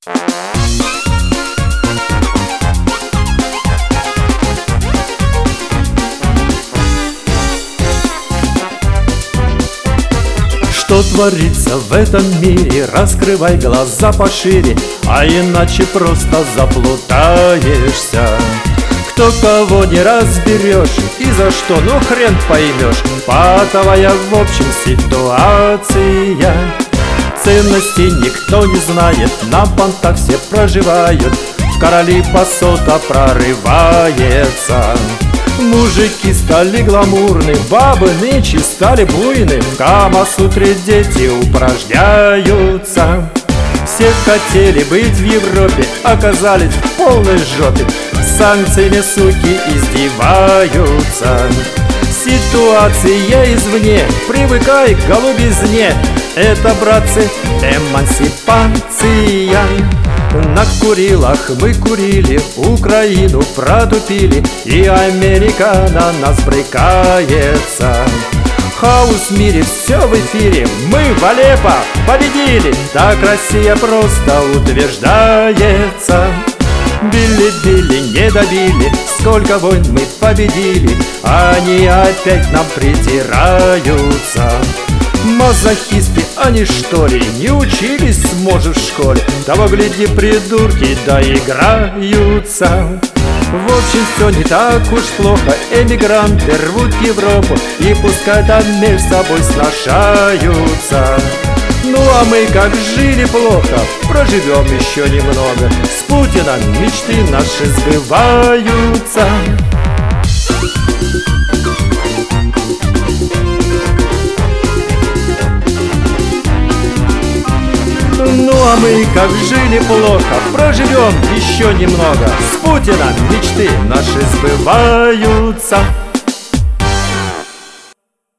Что творится в этом мире? Раскрывай глаза пошире, а иначе просто заплутаешься. Кто кого не разберешь и за что, ну хрен поймешь. Патовая в общем ситуация. Ценностей никто не знает, на понтах все проживают, в короли посота прорывается. Мужики стали гламурны, бабы нынче стали буйны, в Кама-сутре дети упражняются. Все хотели быть в Европе, оказались в полной жопе, санкциями суки издеваются. Ситуация извне, привыкай к голубизне, это, братцы, эмансипация. На Курилах мы курили, Украину протупили, и Америка на нас брыкается. Хаос в мире, все в эфире, мы в Алеппо победили, так Россия просто утверждается. Били-били, не добили, сколько войн мы победили, они опять нам притираются. Мазохисты, они что ли, не учились, может, в школе? Того гляди, придурки доиграются. В общем, все не так уж плохо, эмигранты рвут Европу, и пускай там между собой сношаются. Ну а мы как жили плохо, проживем еще немного, с Путиным мечты наши сбываются. Ну а мы как жили плохо, проживем еще немного, с Путиным мечты наши сбываются.